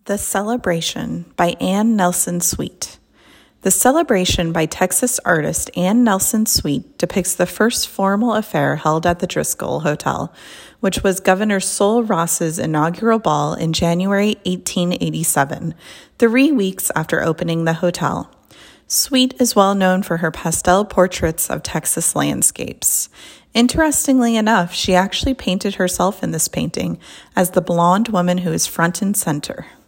The Celebration by Anne Nelson Sweet. The Celebration by Texas artist Anne Nelson Sweet depicts the first formal affair held at the Driscoll Hotel, which was Governor Sol Ross's inaugural ball in January 1887, 3 weeks after opening the hotel. Sweet is well known for her pastel portraits of Texas landscapes. Interestingly enough, she actually painted herself in this painting as the blonde woman who is front and center.